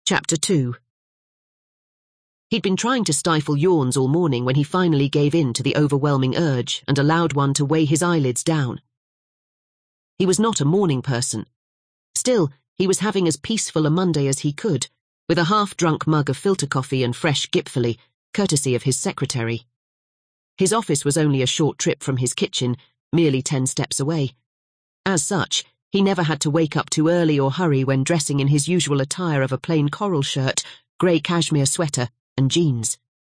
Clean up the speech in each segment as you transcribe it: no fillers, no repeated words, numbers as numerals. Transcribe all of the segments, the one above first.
Chapter 2. He'd been trying to stifle yawns all morning when he finally gave in to the overwhelming urge and allowed one to weigh his eyelids down. He was not a morning person. Still, he was having as peaceful a Monday as he could, with a half-drunk mug of filter coffee and fresh Gipfeli, courtesy of his secretary. His office was only a short trip from his kitchen, merely 10 steps away. As such, he never had to wake up too early or hurry when dressing in his usual attire of a plain coral shirt, grey cashmere sweater, and jeans.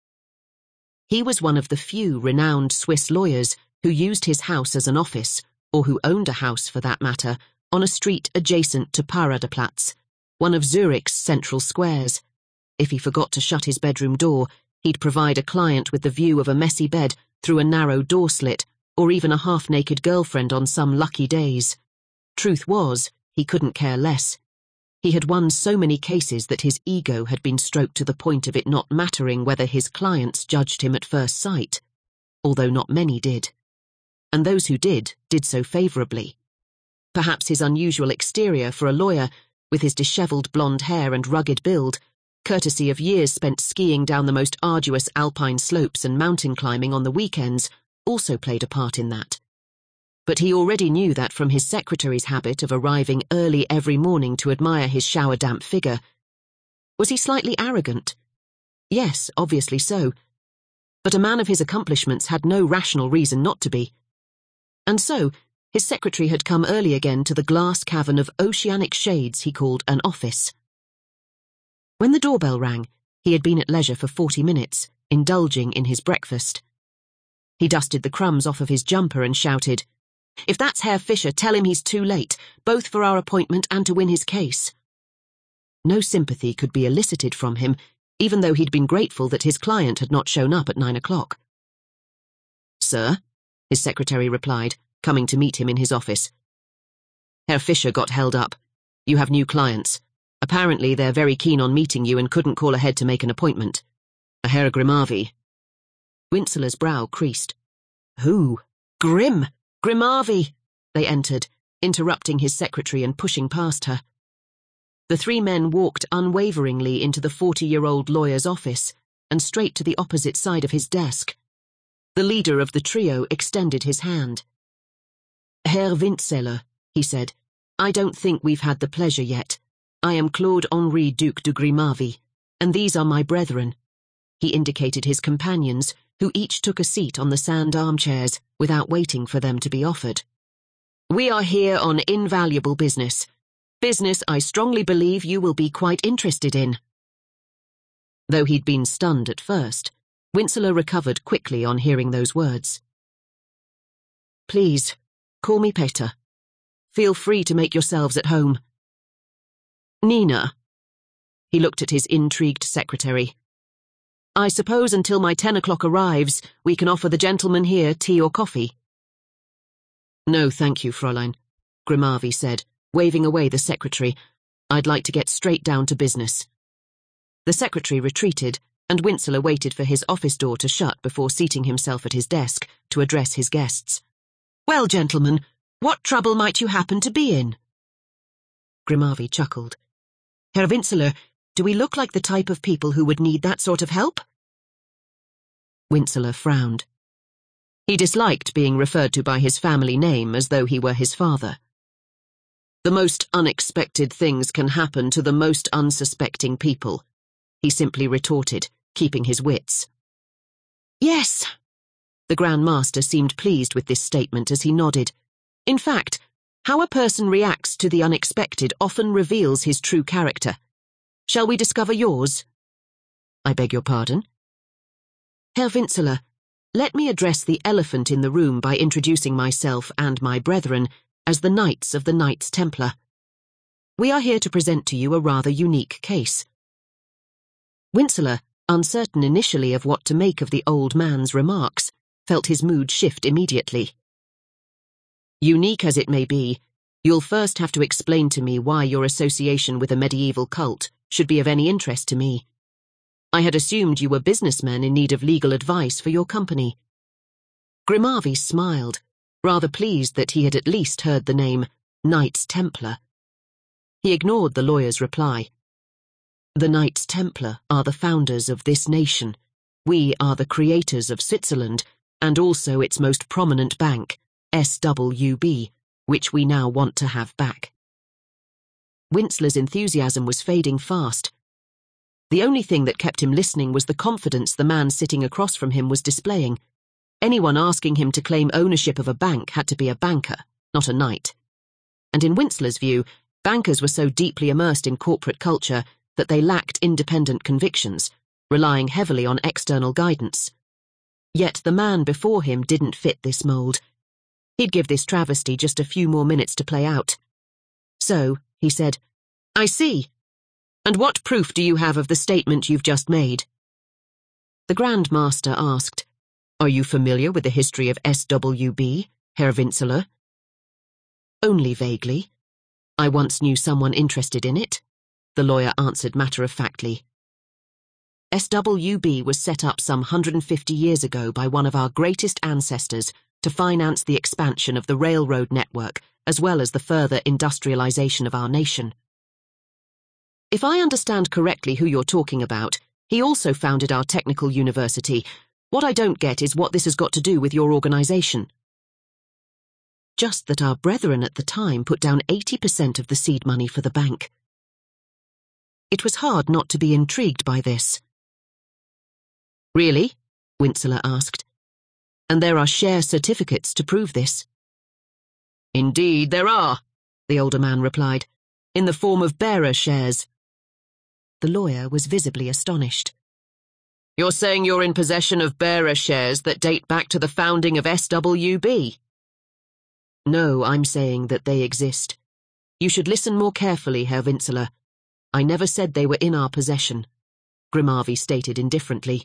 He was one of the few renowned Swiss lawyers who used his house as an office, or who owned a house for that matter, on a street adjacent to Paradeplatz, one of Zurich's central squares. If he forgot to shut his bedroom door, he'd provide a client with the view of a messy bed through a narrow door slit, or even a half-naked girlfriend on some lucky days. Truth was, he couldn't care less. He had won so many cases that his ego had been stroked to the point of it not mattering whether his clients judged him at first sight, although not many did. And those who did so favourably. Perhaps his unusual exterior for a lawyer, with his dishevelled blonde hair and rugged build, courtesy of years spent skiing down the most arduous alpine slopes and mountain climbing on the weekends, also played a part in that. But he already knew that from his secretary's habit of arriving early every morning to admire his shower-damp figure. Was he slightly arrogant? Yes, obviously so. But a man of his accomplishments had no rational reason not to be. And so, his secretary had come early again to the glass cavern of oceanic shades he called an office. When the doorbell rang, he had been at leisure for 40 minutes, indulging in his breakfast. He dusted the crumbs off of his jumper and shouted, "If that's Herr Fischer, tell him he's too late, both for our appointment and to win his case." No sympathy could be elicited from him, even though he'd been grateful that his client had not shown up at 9 o'clock. "Sir," his secretary replied, coming to meet him in his office. "Herr Fischer got held up. You have new clients. Apparently they're very keen on meeting you and couldn't call ahead to make an appointment. A Herr Grimavi." Winseler's brow creased. "Who? Grimm? Grimavi!" They entered, interrupting his secretary and pushing past her. The 3 men walked unwaveringly into the 40-year-old lawyer's office and straight to the opposite side of his desk. The leader of the trio extended his hand. "Herr Windseller," he said, "I don't think we've had the pleasure yet. I am Claude-Henri Duc de Grimavi, and these are my brethren." He indicated his companions, who each took a seat on the sand armchairs without waiting for them to be offered. "We are here on invaluable business. Business I strongly believe you will be quite interested in." Though he'd been stunned at first, Winseler recovered quickly on hearing those words. "Please, call me Peter. Feel free to make yourselves at home. Nina." He looked at his intrigued secretary. "I suppose until my 10 o'clock arrives, we can offer the gentlemen here tea or coffee." "No, thank you, Fräulein," Grimavi said, waving away the secretary. "I'd like to get straight down to business." The secretary retreated, and Winseler waited for his office door to shut before seating himself at his desk to address his guests. "Well, gentlemen, what trouble might you happen to be in?" Grimavi chuckled. "Herr Winseler, do we look like the type of people who would need that sort of help?" Winseler frowned. He disliked being referred to by his family name as though he were his father. "The most unexpected things can happen to the most unsuspecting people," he simply retorted, keeping his wits. "Yes." The Grand Master seemed pleased with this statement as he nodded. "In fact, how a person reacts to the unexpected often reveals his true character. Shall we discover yours?" "I beg your pardon?" "Herr Winseler, let me address the elephant in the room by introducing myself and my brethren as the Knights of the Knights Templar. We are here to present to you a rather unique case." Winseler, uncertain initially of what to make of the old man's remarks, felt his mood shift immediately. "Unique as it may be, you'll first have to explain to me why your association with a medieval cult should be of any interest to me. I had assumed you were businessmen in need of legal advice for your company." Grimavi smiled, rather pleased that he had at least heard the name Knights Templar. He ignored the lawyer's reply. The Knights Templar are the founders of this nation. We are the creators of Switzerland, and also its most prominent bank, SWB, which we now want to have back. Winsler's enthusiasm was fading fast. The only thing that kept him listening was the confidence the man sitting across from him was displaying. Anyone asking him to claim ownership of a bank had to be a banker, not a knight. And in Winsler's view, bankers were so deeply immersed in corporate culture that they lacked independent convictions, relying heavily on external guidance. Yet the man before him didn't fit this mold. He'd give this travesty just a few more minutes to play out. So, he said, "I see. And what proof do you have of the statement you've just made?" The Grand Master asked, "Are you familiar with the history of SWB, Herr Winseler?" "Only vaguely. I once knew someone interested in it," the lawyer answered matter-of-factly. SWB was set up some 150 years ago by one of our greatest ancestors to finance the expansion of the railroad network as well as the further industrialization of our nation. If I understand correctly who you're talking about, he also founded our technical university. What I don't get is what this has got to do with your organization. Just that our brethren at the time put down 80% of the seed money for the bank. It was hard not to be intrigued by this. "Really?" Winsler asked. "And there are share certificates to prove this?" "Indeed there are," the older man replied, "in the form of bearer shares." The lawyer was visibly astonished. "You're saying you're in possession of bearer shares that date back to the founding of SWB?" "No, I'm saying that they exist. You should listen more carefully, Herr Winseler. I never said they were in our possession," Grimarvi stated indifferently.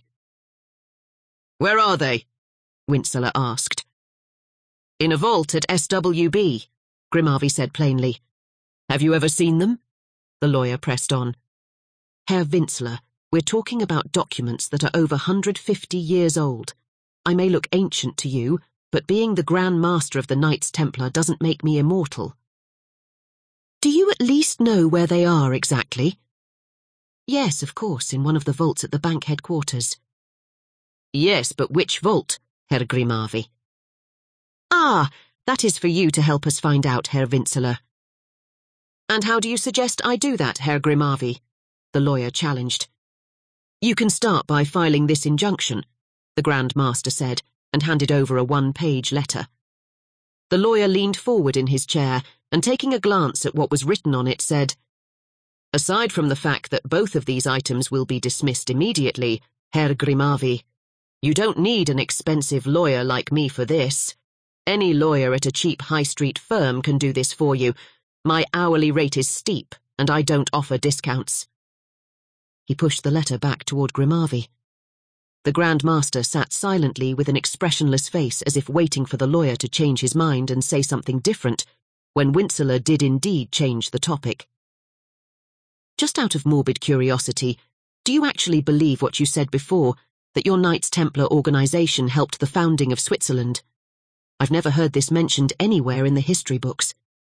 "Where are they?" Winseler asked. "In a vault at SWB, Grimarvi said plainly. "Have you ever seen them?" The lawyer pressed on. "Herr Winseler, we're talking about documents that are over 150 years old. I may look ancient to you, but being the Grand Master of the Knights Templar doesn't make me immortal." "Do you at least know where they are exactly?" "Yes, of course, in one of the vaults at the bank headquarters." "Yes, but which vault, Herr Grimarvi?" "Ah, that is for you to help us find out, Herr Winseler." "And how do you suggest I do that, Herr Grimarvi?" the lawyer challenged. "You can start by filing this injunction," the Grand Master said, and handed over a one-page letter. The lawyer leaned forward in his chair and, taking a glance at what was written on it, said, "Aside from the fact that both of these items will be dismissed immediately, Herr Grimarvi, you don't need an expensive lawyer like me for this. Any lawyer at a cheap high-street firm can do this for you. My hourly rate is steep, and I don't offer discounts." He pushed the letter back toward Grimarvi. The Grand Master sat silently with an expressionless face as if waiting for the lawyer to change his mind and say something different, when Winseler did indeed change the topic. "Just out of morbid curiosity, do you actually believe what you said before, that your Knights Templar organization helped the founding of Switzerland? I've never heard this mentioned anywhere in the history books."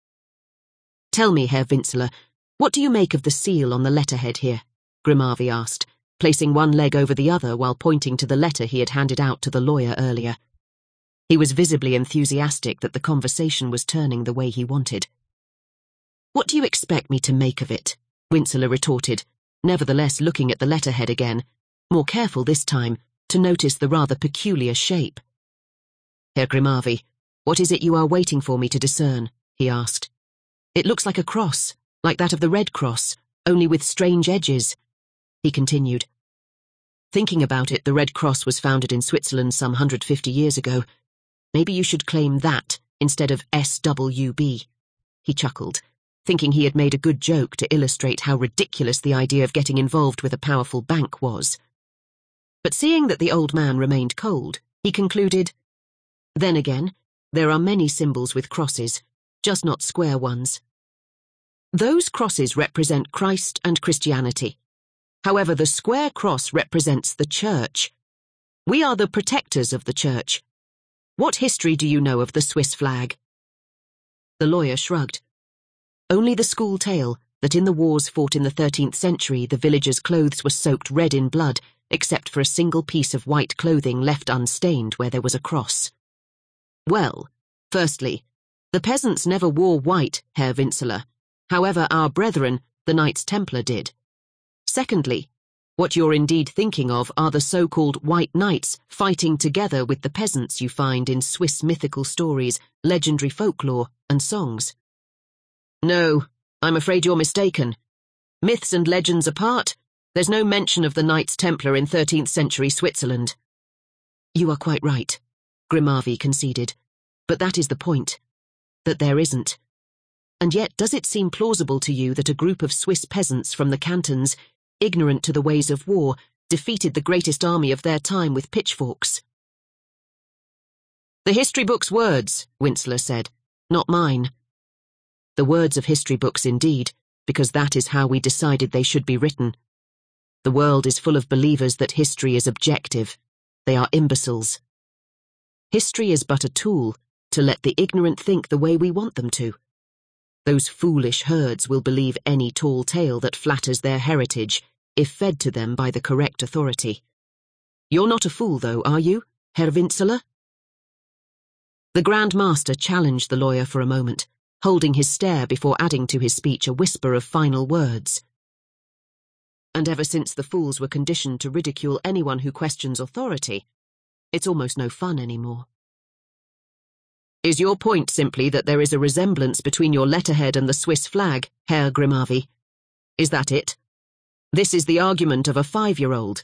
"Tell me, Herr Winseler, what do you make of the seal on the letterhead here?" Grimarvi asked, placing one leg over the other while pointing to the letter he had handed out to the lawyer earlier. He was visibly enthusiastic that the conversation was turning the way he wanted. "What do you expect me to make of it?" Winseler retorted, nevertheless looking at the letterhead again, more careful this time, to notice the rather peculiar shape. "Herr Grimarvi, what is it you are waiting for me to discern?" he asked. "It looks like a cross, like that of the Red Cross, only with strange edges," he continued. "Thinking about it, the Red Cross was founded in Switzerland some 150 years ago. Maybe you should claim that instead of SWB. He chuckled, thinking he had made a good joke to illustrate how ridiculous the idea of getting involved with a powerful bank was. But seeing that the old man remained cold, he concluded, "Then again, there are many symbols with crosses, just not square ones. Those crosses represent Christ and Christianity. However, the square cross represents the Church. We are the protectors of the Church. What history do you know of the Swiss flag?" The lawyer shrugged. "Only the school tale, that in the wars fought in the 13th century the villagers' clothes were soaked red in blood, except for a single piece of white clothing left unstained where there was a cross. Well, firstly, the peasants never wore white, Herr Vincela. However, our brethren, the Knights Templar, did. Secondly, what you're indeed thinking of are the so-called White Knights fighting together with the peasants you find in Swiss mythical stories, legendary folklore, and songs. No, I'm afraid you're mistaken. Myths and legends apart, there's no mention of the Knights Templar in 13th century Switzerland. You are quite right, Grimavi conceded, but that is the point, that there isn't. And yet does it seem plausible to you that a group of Swiss peasants from the cantons, ignorant to the ways of war, defeated the greatest army of their time with pitchforks? The history book's words, Vincela said, not mine. The words of history books indeed, because that is how we decided they should be written. The world is full of believers that history is objective. They are imbeciles. History is but a tool to let the ignorant think the way we want them to. Those foolish herds will believe any tall tale that flatters their heritage if fed to them by the correct authority. You're not a fool, though, are you, Herr Vincela? The Grand Master challenged the lawyer for a moment, holding his stare before adding to his speech a whisper of final words. And ever since the fools were conditioned to ridicule anyone who questions authority, it's almost no fun anymore. Is your point simply that there is a resemblance between your letterhead and the Swiss flag, Herr Grimavi? Is that it? This is the argument of a 5-year-old.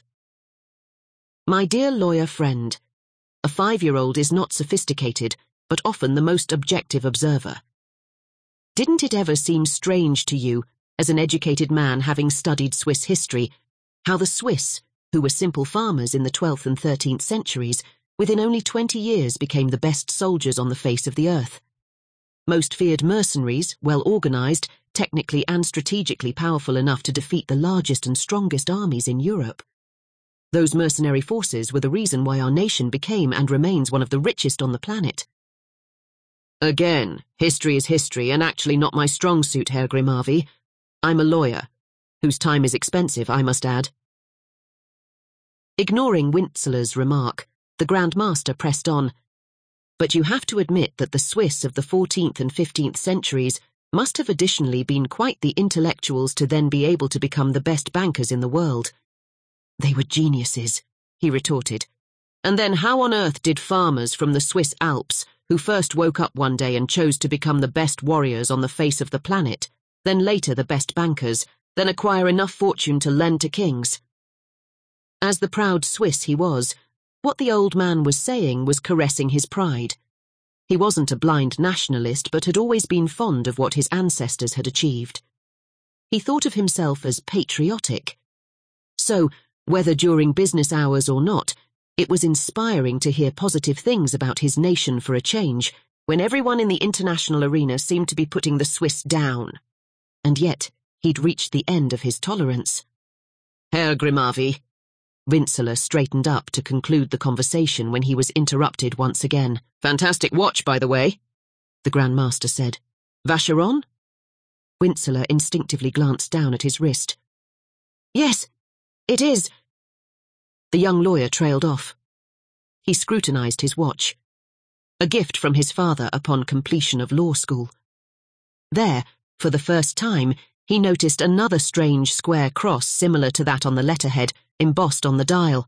My dear lawyer friend, a 5-year-old is not sophisticated, but often the most objective observer. Didn't it ever seem strange to you, as an educated man having studied Swiss history, how the Swiss, who were simple farmers in the 12th and 13th centuries, within only 20 years became the best soldiers on the face of the earth? Most feared mercenaries, well organized, technically and strategically powerful enough to defeat the largest and strongest armies in Europe. Those mercenary forces were the reason why our nation became and remains one of the richest on the planet. Again, history is history and actually not my strong suit, Herr Grimavi. I'm a lawyer, whose time is expensive, I must add. Ignoring Vincela's remark, the Grand Master pressed on, but you have to admit that the Swiss of the 14th and 15th centuries must have additionally been quite the intellectuals to then be able to become the best bankers in the world. They were geniuses, he retorted. And then how on earth did farmers from the Swiss Alps, who first woke up one day and chose to become the best warriors on the face of the planet, then later the best bankers, then acquire enough fortune to lend to kings? As the proud Swiss he was, what the old man was saying was caressing his pride. He wasn't a blind nationalist, but had always been fond of what his ancestors had achieved. He thought of himself as patriotic. So, whether during business hours or not, it was inspiring to hear positive things about his nation for a change, when everyone in the international arena seemed to be putting the Swiss down. And yet, he'd reached the end of his tolerance. Herr Grimavi. Vincela straightened up to conclude the conversation when he was interrupted once again. Fantastic watch, by the way, the Grand Master said. Vacheron? Vincela instinctively glanced down at his wrist. Yes, it is. The young lawyer trailed off. He scrutinized his watch. A gift from his father upon completion of law school. There, for the first time, he noticed another strange square cross similar to that on the letterhead, embossed on the dial.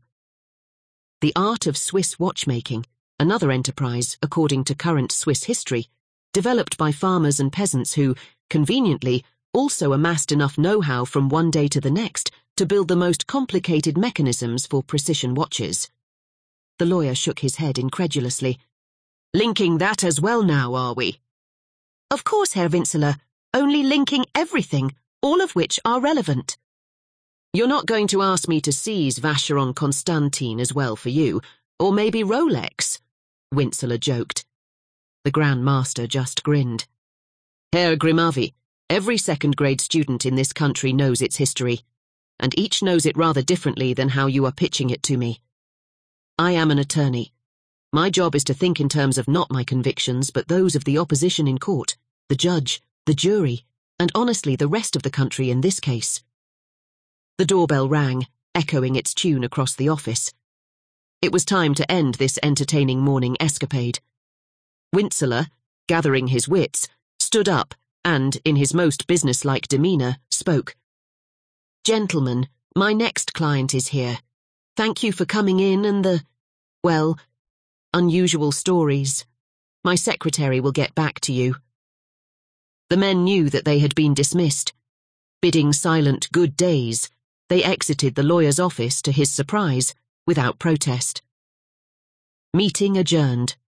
The art of Swiss watchmaking, another enterprise, according to current Swiss history, developed by farmers and peasants who, conveniently, also amassed enough know-how from one day to the next to build the most complicated mechanisms for precision watches. The lawyer shook his head incredulously. Linking that as well now, are we? Of course, Herr Vincela, only linking everything, all of which are relevant. You're not going to ask me to seize Vacheron Constantin as well for you, or maybe Rolex? Vincela joked. The Grand Master just grinned. Herr Grimavi, every second-grade student in this country knows its history, and each knows it rather differently than how you are pitching it to me. I am an attorney. My job is to think in terms of not my convictions, but those of the opposition in court, the judge, the jury, and honestly the rest of the country in this case. The doorbell rang, echoing its tune across the office. It was time to end this entertaining morning escapade. Winseler, gathering his wits, stood up and, in his most businesslike demeanour, spoke. "Gentlemen, my next client is here. Thank you for coming in and well, unusual stories. My secretary will get back to you." The men knew that they had been dismissed. Bidding silent good days, they exited the lawyer's office to his surprise, without protest. Meeting adjourned.